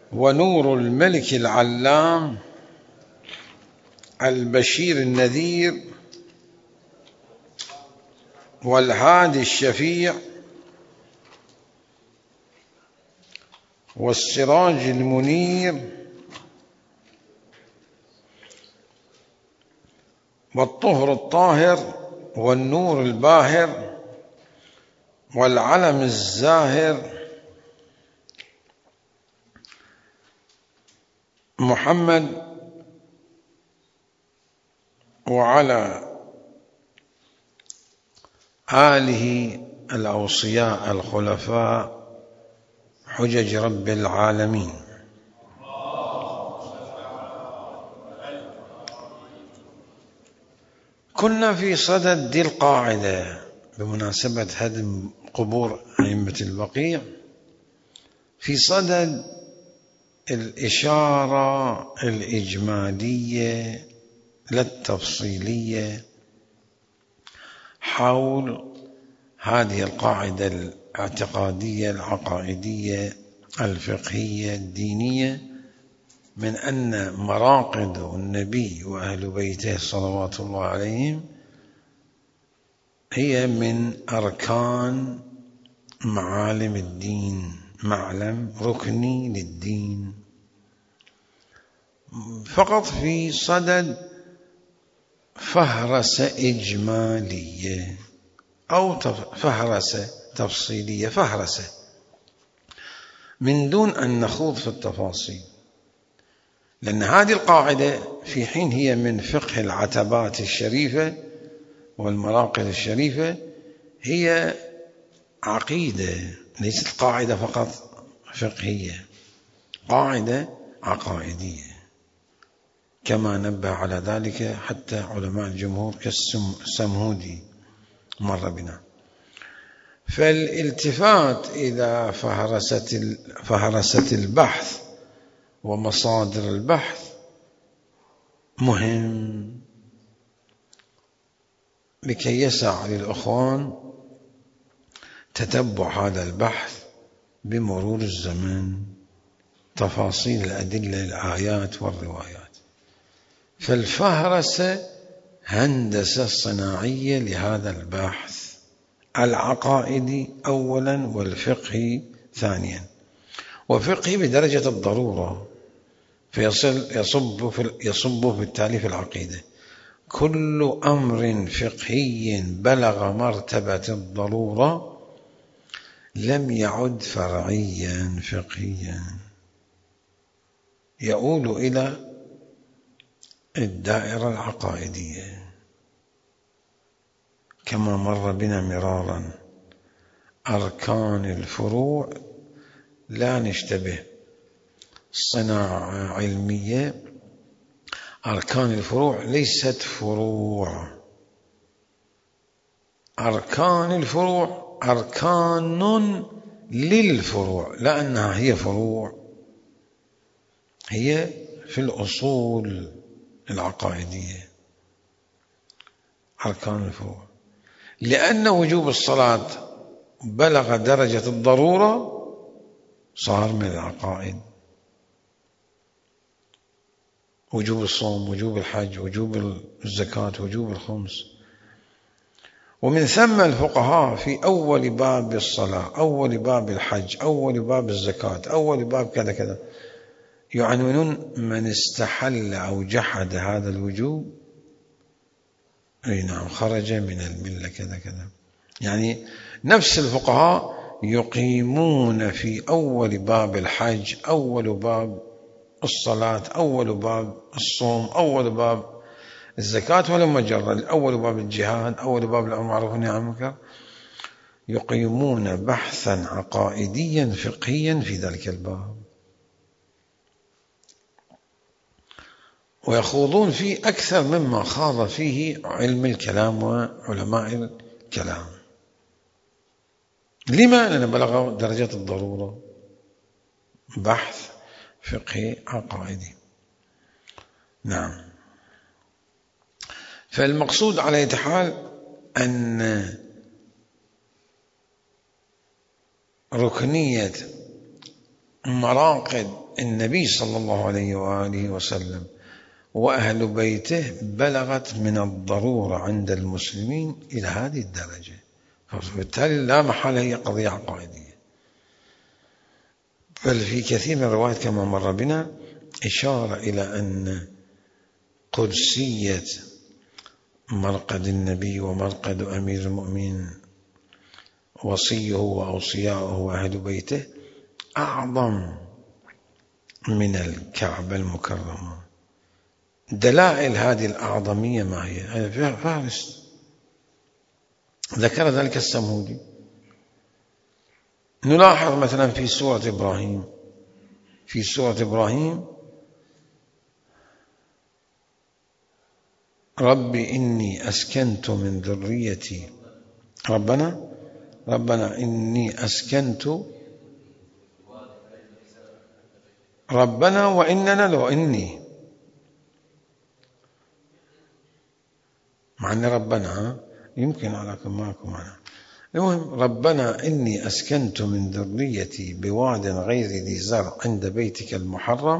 ونور الملك العلام البشير النذير والهادي الشفيع والسراج المنير والطهر الطاهر والنور الباهر والعلم الزاهر محمد وعلى آله الأوصياء الخلفاء حجج رب العالمين. كنا في صدد دي القاعدة بمناسبة هدم قبور أئمة البقيع، في صدد الإشارة الإجمالية لا التفصيلية حول هذه القاعدة الاعتقادية العقائدية الفقهية الدينية، من أن مراقد النبي وأهل بيته صلوات الله عليهم هي من أركان معالم الدين، معلم ركني للدين، فقط في صدد فهرسة إجمالية أو فهرسة تفصيلية، فهرسة من دون أن نخوض في التفاصيل، لأن هذه القاعدة في حين هي من فقه العتبات الشريفة والمراقد الشريفة، هي عقيدة ليست قاعدة فقط فقهية، قاعدة عقائدية، كما نبه على ذلك حتى علماء الجمهور كالسمهودي مر بنا. فالالتفات إلى فهرسة البحث ومصادر البحث مهم لكي يسع للأخوان تتبع هذا البحث بمرور الزمن، تفاصيل الأدلة الآيات والروايات. فالفهرسة هندسة صناعية لهذا البحث العقائدي أولا والفقهي ثانيا، وفقهي بدرجة الضرورة، يصب بالتالي في العقيدة. كل أمر فقهي بلغ مرتبة الضرورة لم يعد فرعيا فقهيا، يؤول إلى الدائرة العقائدية، كما مر بنا مرارا. أركان الفروع لا نشتبه، صناعة علمية، أركان الفروع ليست فروع، أركان الفروع أركان للفروع، لا أنها هي فروع، هي في الأصول العقائدية أركان الفروع، لأن وجوب الصلاة بلغ درجة الضرورة صار من العقائد، وجوب الصوم، وجوب الحج، وجوب الزكاة، وجوب الخمس. ومن ثم الفقهاء في أول باب الصلاة، أول باب الحج، أول باب الزكاة، أول باب كذا كذا، يعنونون من استحل أو جحد هذا الوجوب أي نعم خرج من الملة كذا كذا. يعني نفس الفقهاء يقيمون في أول باب الحج، أول باب الصلاة، أول باب الصوم، أول باب الزكاة، ولا مجرد أول باب الجهاد، أول باب الأمر بالمعروف والنهي عن المنكر، يقيمون بحثا عقائديا فقهيا في ذلك الباب، ويخوضون فيه أكثر مما خاض فيه علم الكلام وعلماء الكلام. لما؟ لأن بلغ درجة الضرورة، بحث فقهي عقائدي. نعم. فالمقصود على أي حال أن ركنية مراقد النبي صلى الله عليه وآله وسلم وأهل بيته بلغت من الضرورة عند المسلمين إلى هذه الدرجة، فبالتالي لا محالة هي قضية عقائدية. بل في كثير من الروايات كما مر بنا إشارة إلى أن قدسية مرقد النبي ومرقد أمير المؤمنين وصيه وأوصياءه وأهل بيته أعظم من الكعبة المكرمة. دلائل هذه الأعظمية ما هي؟ هذا فارس، ذكر ذلك السمهودي. نلاحظ مثلا في سورة إبراهيم رب إني أسكنت من ذريتي ربنا إني أسكنت ربنا وإننا لو إني مع أن ربنا يمكن على معكم معنا. المهم ربنا إني أسكنت من ذريتي بواد غير ذي زرع عند بيتك المحرم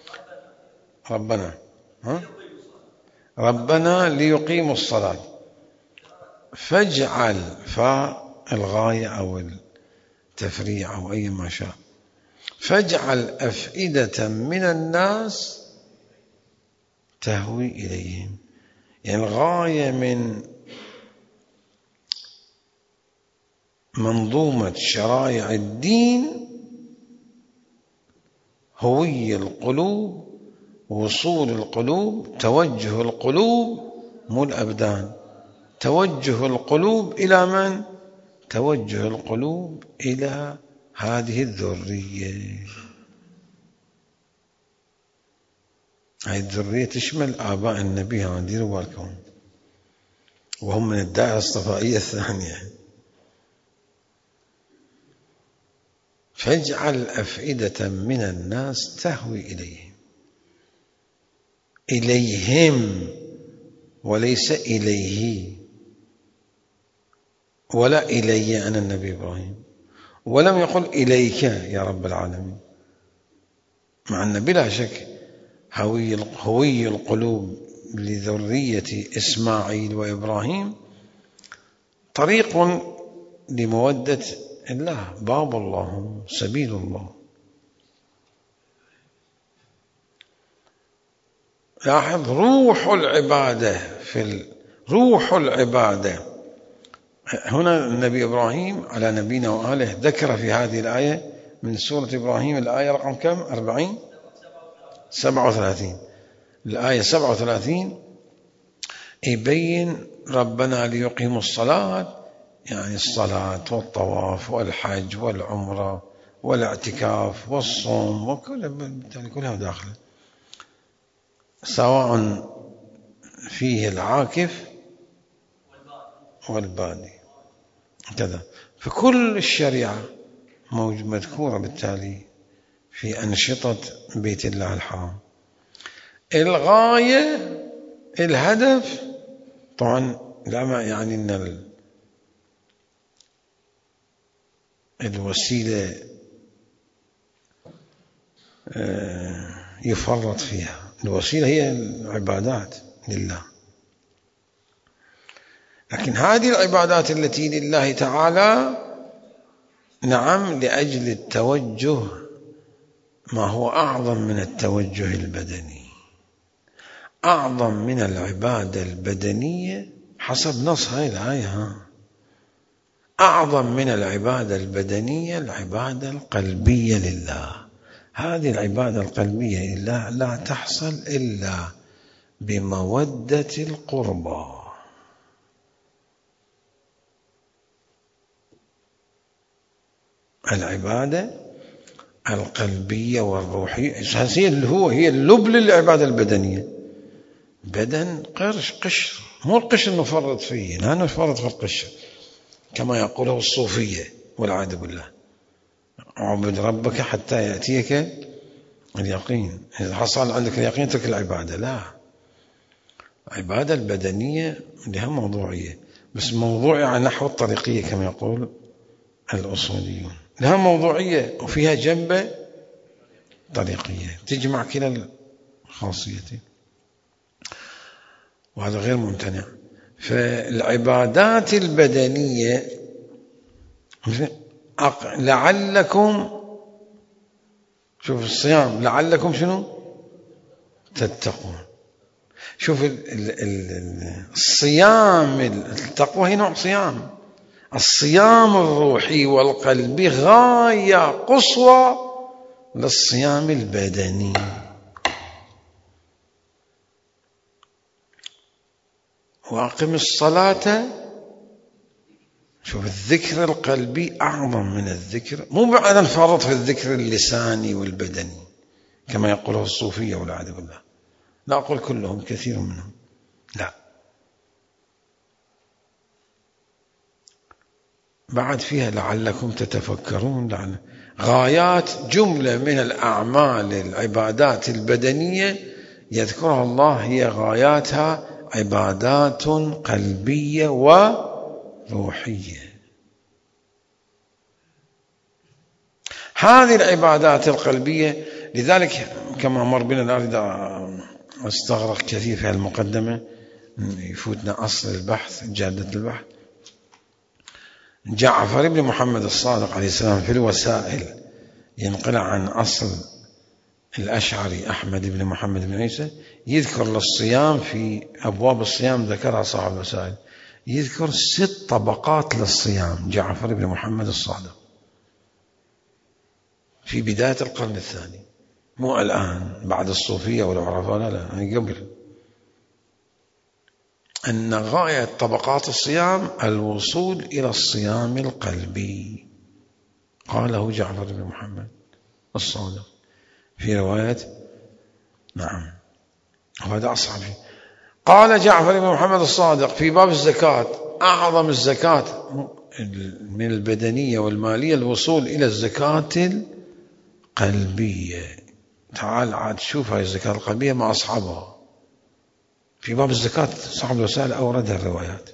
ربنا ليقيموا الصلاة فاجعل فالغاية أو التفريع أو أي ما شاء فاجعل أفئدة من الناس تهوي إليهم. يعني الغاية من منظومة شرائع الدين هوي القلوب، وصول القلوب، توجه القلوب، مو الأبدان، توجه القلوب إلى من؟ توجه القلوب إلى هذه الذرية. هذه الذرية تشمل آباء النبي، ديروا بالكم، وهم من الدائرة الاصطفائية الثانية. فاجعل أفئدة من الناس تهوي إليهم وليس إليه، ولا إلي أنا النبي إبراهيم، ولم يقل إليك يا رب العالمين، مع أن بلا شك هوي القلوب لذرية إسماعيل وإبراهيم طريق لمودة الله، باب الله، سبيل الله. لاحظ روح العبادة هنا النبي إبراهيم على نبينا وآله ذكر في هذه الآية من سورة إبراهيم الآية رقم كم؟ 37. الآية 37 يبين ربنا ليقيموا الصلاة، يعني الصلاة والطواف والحج والعمرة والاعتكاف والصوم كلها داخله، سواء فيه العاكف والبادي كذا. فكل الشريعة مذكورة بالتالي في أنشطة بيت الله الحرام. الغاية الهدف طبعا لا ما يعني أن الوسيلة يفرط فيها. الوسيلة هي العبادات لله، لكن هذه العبادات التي لله تعالى نعم لأجل التوجه ما هو أعظم من التوجه البدني، أعظم من العبادة البدنية حسب نص هذه الآية. أعظم من العبادة البدنية العبادة القلبية لله. هذه العبادة القلبية لله لا تحصل إلا بمودة القربى. العبادة القلبية والروحية هي اللب للعبادة البدنية. بدن قشر، مو القشر نفرط فيه، لا نفرط في القشر كما يقوله الصوفية والعياذ بالله. اعبد ربك حتى يأتيك اليقين، إذا حصل عندك اليقين ترك العبادة. لا، العبادة البدنية لها موضوعية، بس موضوعية على نحو الطريقية كما يقول الأصوليون، لها موضوعية وفيها جنبة طريقية تجمع كلا الخاصيتين، وهذا غير ممتنع. فالعبادات البدنية لعلكم، شوف الصيام لعلكم شنو تتقون. شوف الصيام، التقوى هي نوع صيام. الصيام الروحي والقلبي غاية قصوى للصيام البدني. وأقم الصلاة، شوف الذكر القلبي أعظم من الذكر، مو بعد نفرط في الذكر اللساني والبدني كما يقوله الصوفية والعياذ بالله، لا أقول كلهم، كثير منهم، لا، بعد فيها لعلكم تتفكرون. غايات جملة من الأعمال العبادات البدنية يذكرها الله هي غاياتها عبادات قلبية وروحية. هذه العبادات القلبية، لذلك كما مر بنا، لا أريد أستغرق كثير في المقدمة، يفوتنا أصل البحث، جادة البحث. جعفر بن محمد الصادق عليه السلام في الوسائل ينقل عن أصل الأشعري أحمد بن محمد بن عيسى، يذكر للصيام في أبواب الصيام ذكرها صاحب الوسائل، يذكر 6 طبقات للصيام. جعفر بن محمد الصادق في بداية القرن الثاني، مو الآن بعد الصوفية والعرفاء، لا، قبل. أن غاية طبقات الصيام الوصول إلى الصيام القلبي، قاله جعفر بن محمد الصادق في رواية، نعم، وهذا أصحابي. قال جعفر بن محمد الصادق في باب الزكاة: أعظم الزكاة من البدنية والمالية الوصول إلى الزكاة القلبية. تعال عاد شوف هاي الزكاة القلبية مع أصحابها في باب الزكاة، صاحب الوسائل أوردها الروايات.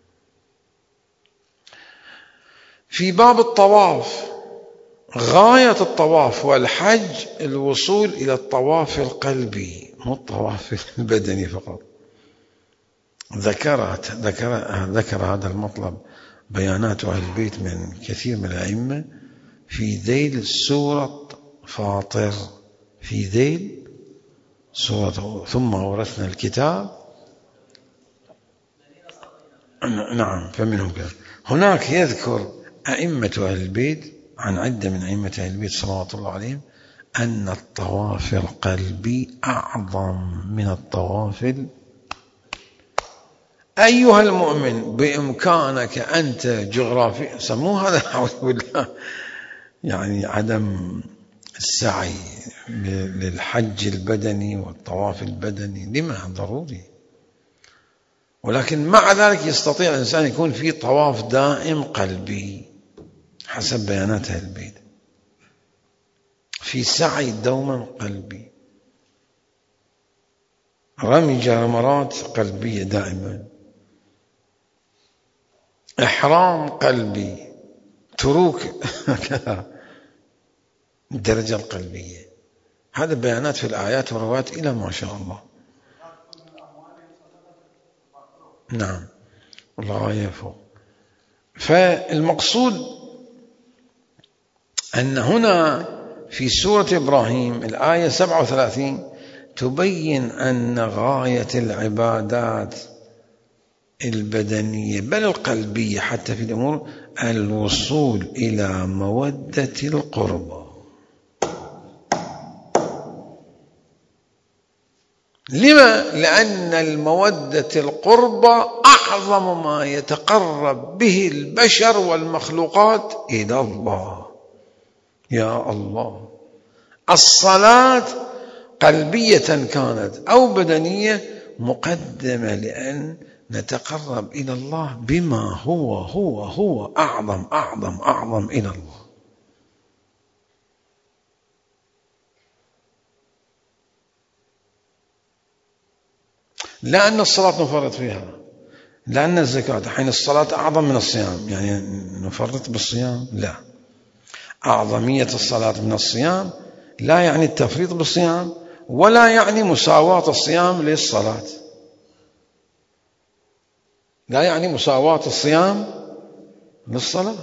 في باب الطواف، غاية الطواف والحج الوصول إلى الطواف القلبي، مو الطواف البدني فقط. ذكر هذا المطلب بيانات أهل البيت من كثير من الأئمة في ذيل سورة فاطر، في ذيل سورة ثم أورثنا الكتاب. نعم، فمنهم كذا. هناك يذكر أئمة أهل البيت عن عدة من أئمة أهل البيت صلوات الله عليهم أن الطواف القلبي أعظم من الطواف. أيها المؤمن، بإمكانك أنت جغرافي، سموه هذا أعوذ بالله، يعني عدم السعي للحج البدني والطواف البدني، لما ضروري، ولكن مع ذلك يستطيع الإنسان يكون في طواف دائم قلبي حسب بيانات أهل البيت، في سعي دوما قلبي، رمي جمرات قلبية دائما، إحرام قلبي، تروك الدرجة القلبية. هذا بيانات في الآيات والروايات إلى ما شاء الله. نعم، والغاية فوق. فالمقصود أن هنا في سورة إبراهيم الآية 37 تبين أن غاية العبادات البدنية بل القلبية حتى في الأمور الوصول إلى مودة القربى. لما؟ لأن المودة القربى أعظم ما يتقرب به البشر والمخلوقات إلى الله. يا الله، الصلاة قلبية كانت أو بدنية مقدمة لأن نتقرب إلى الله بما هو أعظم إلى الله. لأن الصلاة نفرط فيها، لأن الزكاة، حين الصلاة أعظم من الصيام، يعني نفرط بالصيام؟ لا، أعظمية الصلاة من الصيام لا يعني التفريط بالصيام ولا يعني مساواة الصيام للصلاة، لا يعني مساواة الصيام للصلاة،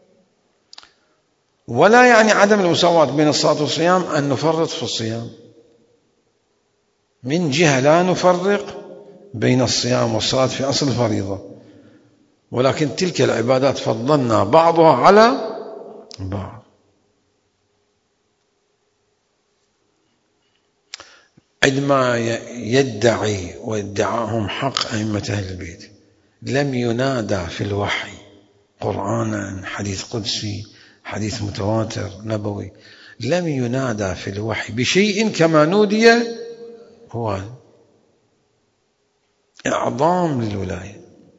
ولا يعني عدم المساواة بين الصلاة والصيام أن نفرط في الصيام. من جهة لا نفرق بين الصيام والصلاة في أصل الفريضة، ولكن تلك العبادات فضلنا بعضها على بعض. عندما يدعي وادعاهم حق أئمة أهل البيت لم ينادى في الوحي قرآنا، حديث قدسي، حديث متواتر نبوي، لم ينادى في الوحي بشيء كما نودي هو إعظام للولاية.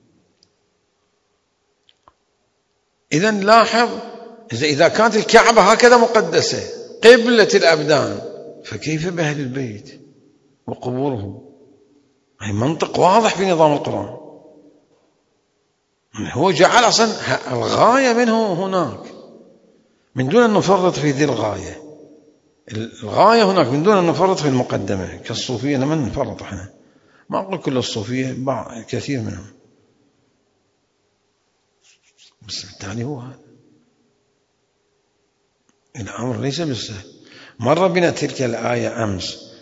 إذن لاحظ، إذا كانت الكعبة هكذا مقدسة قبلة الأبدان، فكيف بأهل البيت وقبورهم؟ هي منطق واضح في نظام القرآن. هو جعل أصلا الغاية منه هناك من دون أن نفرط في ذي الغاية. الغاية هناك من دون أن نفرط في المقدمة كالصوفية. لما نفرط احنا، ما أقول كل الصوفية، كثير منهم، بس بالتالي هو هذا الأمر ليس بالسهل. مر بنا تلك الآية أمس: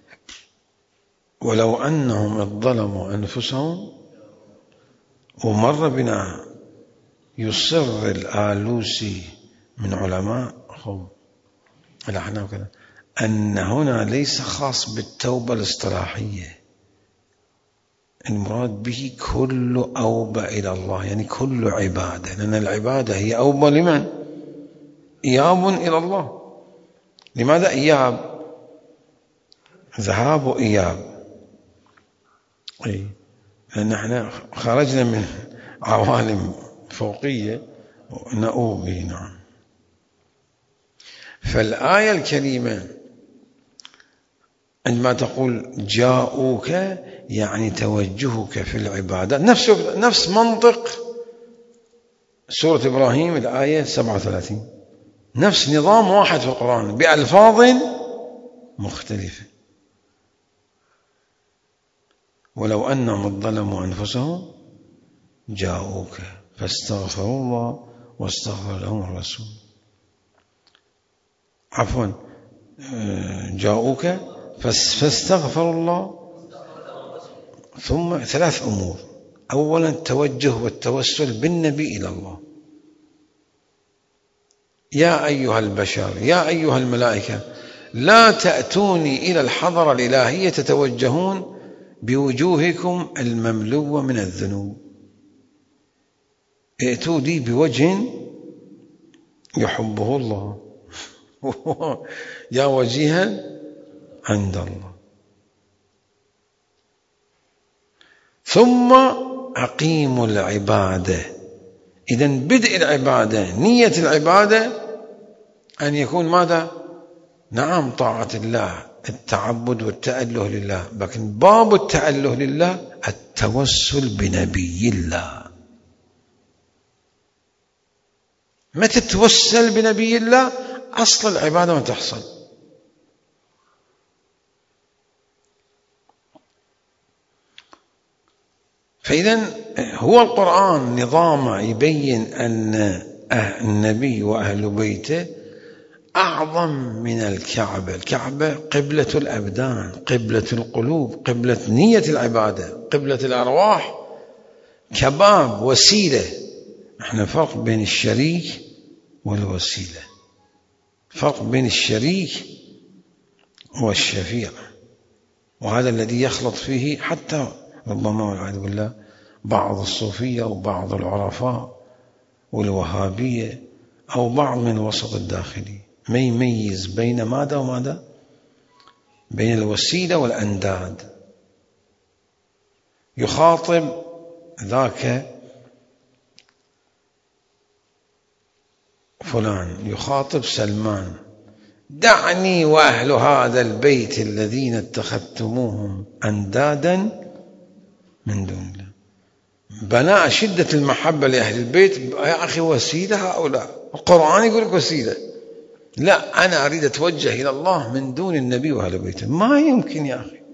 ولو أنهم اظلموا أنفسهم. ومر بنا يصر الآلوسي من علماء الأحناف كذا أن هنا ليس خاص بالتوبة الاصطلاحية، المراد به كل أوبة إلى الله، يعني كل عبادة، لأن العبادة هي أوبة لمن؟ إياب إلى الله. لماذا إياب؟ ذهاب وإياب، لأن احنا خرجنا من عوالم فوقية ونؤوب به. نعم. فالآية الكريمة عندما تقول جاءوك يعني توجهك في العبادة، نفس منطق سورة إبراهيم الآية 37، نفس نظام واحد في القرآن بألفاظ مختلفة. ولو أنهم ظلموا أنفسهم جاءوك فاستغفروا الله واستغفر لهم الرسول. عفوا، جاءوك فاستغفروا الله، ثم 3 أمور: أولا التوجه والتوسل بالنبي إلى الله. يا أيها البشر، يا أيها الملائكة، لا تأتوني إلى الحضرة الإلهية تتوجهون بوجوهكم المملوءة من الذنوب، ائتوا لي بوجه يحبه الله يا وجيها عند الله. ثم أقيموا العبادة. إذن بدء العبادة، نية العبادة أن يكون ماذا؟ نعم، طاعة الله، التعبد والتأله لله، لكن باب التأله لله التوسل بنبي الله. متى تتوسل بنبي الله؟ أصل العبادة ما تحصل. فإذن هو القرآن نظام يبين أن النبي وأهل بيته أعظم من الكعبة. الكعبة قبلة الأبدان، قبلة القلوب، قبلة نية العبادة، قبلة الأرواح، كباب وسيلة. نحن فرق بين الشريك والوسيلة، فرق بين الشريك والشفيع، وهذا الذي يخلط فيه حتى ربما والعياذ بالله بعض الصوفية وبعض العرفاء والوهابية أو بعض من الوسط الداخلي، ما يميز بين ماذا وماذا؟ بين الوسيلة والأنداد. يخاطب ذاك فلان، يخاطب سلمان: دعني وأهل هذا البيت الذين اتخذتموهم أندادا من دون الله. بناء شدة المحبة لأهل البيت: يا أخي وسيلة هؤلاء، القرآن يقول لك وسيلة. لا أنا أريد أتوجه إلى الله من دون النبي وأهل بيته. ما يمكن يا أخي.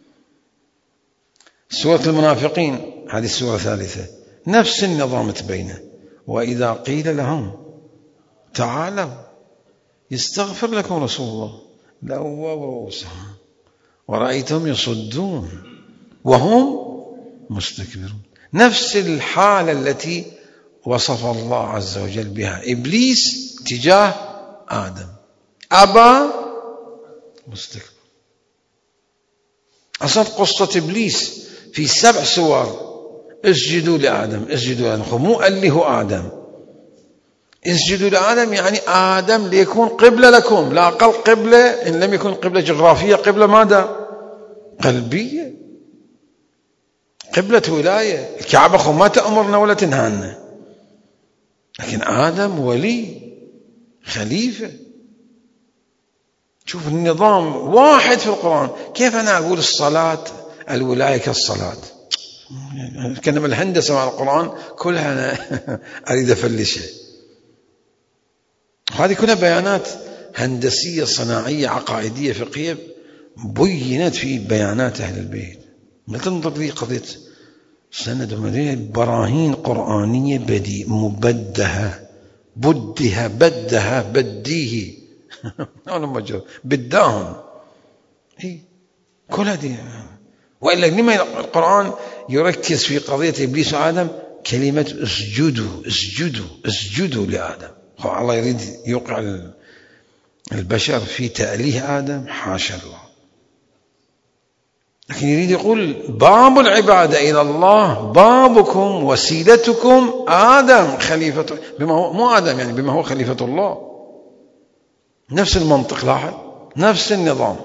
سورة المنافقين هذه السورة الثالثة نفس النظام تبينه. وإذا قيل لهم تعالوا يستغفر لكم رسول الله لووا رؤوسهم ورأيتهم يصدون وهم مستكبرون. نفس الحالة التي وصف الله عز وجل بها إبليس تجاه آدم، أبى مستكبر. أصلا قصة إبليس في 7 سور. اسجدوا لآدم، اسجدوا لآدم، مو أله آدم، اسجدوا لآدم يعني آدم ليكون قبلة لكم، لا أقل قبلة إن لم يكن قبلة جغرافية، قبلة ماذا؟ قلبية، قبلة ولاية. الكعبة ما تأمرنا ولا تنهانا، لكن آدم ولي خليفة. شوف النظام واحد في القرآن. كيف أنا أقول الصلاة الولاية كالصلاة؟ كلمة الهندسة مع القرآن كلها أنا أريد أفلشها. هذه كلها بيانات هندسية صناعية عقائدية فقهية بينت في بيانات أهل البيت. ما تنظر لي قضية سند ومدينة، براهين قرآنية مبدها بدها بديه أنا مجرد بداهم كل هذه. وإلا لما القرآن يركز في قضية إبليس وآدم كلمة اسجدوا لآدم. الله يريد يوقع البشر في تأليه آدم، حاشا الله، لكن يريد يقول باب العبادة إلى الله، بابكم وسيلتكم آدم خليفة، بما هو مو آدم يعني بما هو خليفة الله. نفس المنطق، لاحظ نفس النظام.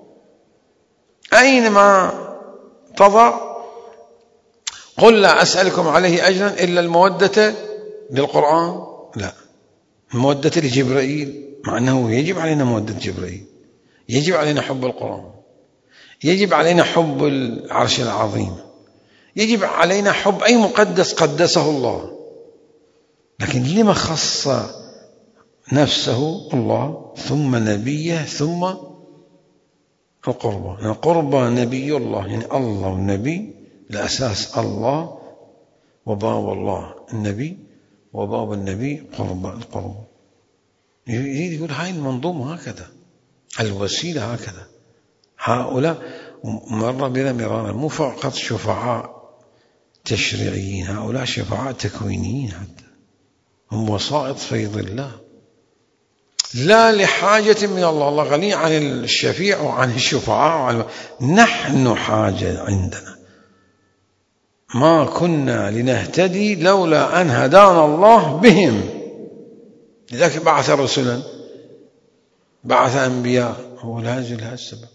أينما تضع قل لا أسألكم عليه أجرا إلا المودة للقرآن، لا، المودة لجبرائيل، مع أنه يجب علينا مودة جبرائيل، يجب علينا حب القرآن، يجب علينا حب العرش العظيم، يجب علينا حب أي مقدس قدسه الله. لكن لما خص نفسه الله ثم نبيه ثم القربى؟ يعني قربى نبي الله، يعني الله والنبي الأساس الله وباب الله النبي وباب النبي القربى. يريد يقول هاي المنظومة هكذا، الوسيلة هكذا. هؤلاء مر بنا مرارا مو فقط شفعاء تشريعيين، هؤلاء شفعاء تكوينيين حتى، هم وسائط فيض الله، لا لحاجة من الله. الله غني عن الشفيع وعن الشفعاء نحن حاجة عندنا. ما كنا لنهتدي لولا أن هدانا الله بهم، لذلك بعث رسلا، بعث أنبياء، هو لهذا السبب.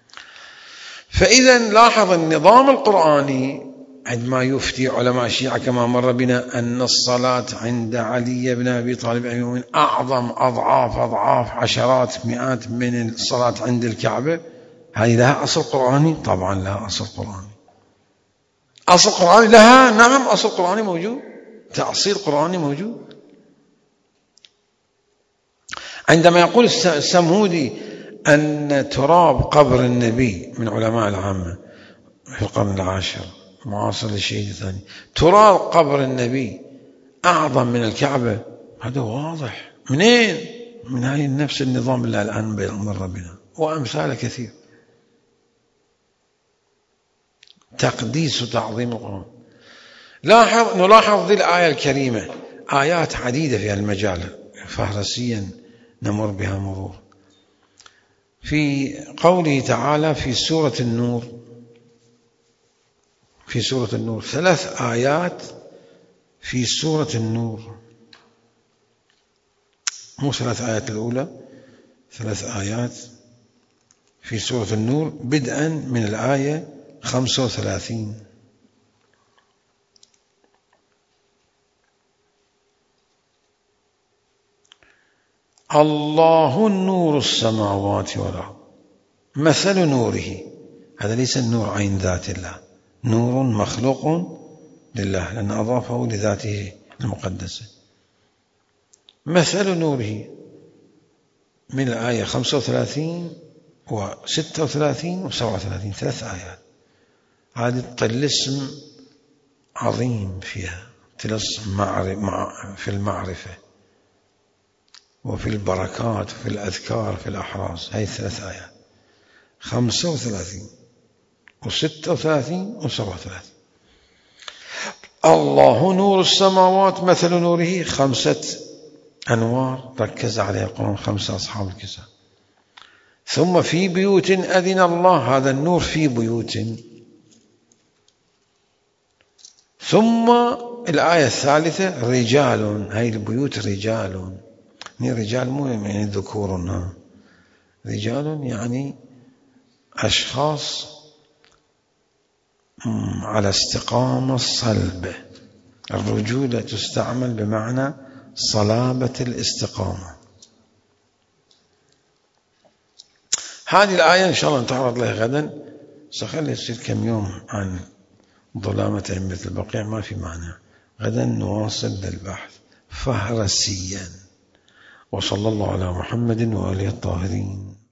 فإذا لاحظ النظام القرآني عندما يفتي علماء الشيعة كما مر بنا أن الصلاة عند علي بن أبي طالب من أعظم أضعاف عشرات مئات من الصلاة عند الكعبة. هذه لها أصل قرآني؟ طبعا لها أصل قرآني. أصل قرآني لها، نعم أصل قرآني موجود، تأصيل قرآني موجود. عندما يقول السمهودي أن تراب قبر النبي من علماء العامة في القرن العاشر معاصر للشهيد الثاني، تراب قبر النبي أعظم من الكعبة، هذا واضح. منين؟ من هاي نفس النظام اللي الآن مر بنا وأمثال كثير. تقديس وتعظيم القرآن. نلاحظ ذي الآية الكريمة آيات عديدة في المجال فهرسيا نمر بها مرور. في قوله تعالى في سورة النور، 3 آيات في سورة النور، مو 3 آيات الأولى، 3 آيات في سورة النور بدءا من الآية 35. الله نور السماوات والأرض مثل نوره، هذا ليس النور عين ذات الله، نور مخلوق لله لأن أضافه لذاته المقدسة. مثل نوره من الآية 35 و36 و37 3 آيات. هذه طلسم عظيم فيها، طلسم في المعرفة وفي البركات وفي الأذكار في الأحراز. هاي 3 آيات 35 و36 و37. الله نور السماوات مثل نوره 5 أنوار ركز عليها القرآن، 5 أصحاب الكهف. ثم في بيوت أذن الله، هذا النور في بيوت. ثم الآية الثالثة رجال، هاي البيوت رجال، رجال مو يعني ذكورنا، رجال يعني أشخاص على استقامة الصلبة. الرجولة تستعمل بمعنى صلابة الاستقامة. هذه الآية إن شاء الله نتعرض لها غدا، سأخلي يصير كم يوم عن ظلامة أئمة البقيع، ما في معنى. غدا نواصل البحث فهرسيا. وصلى الله على محمد وآله الطاهرين.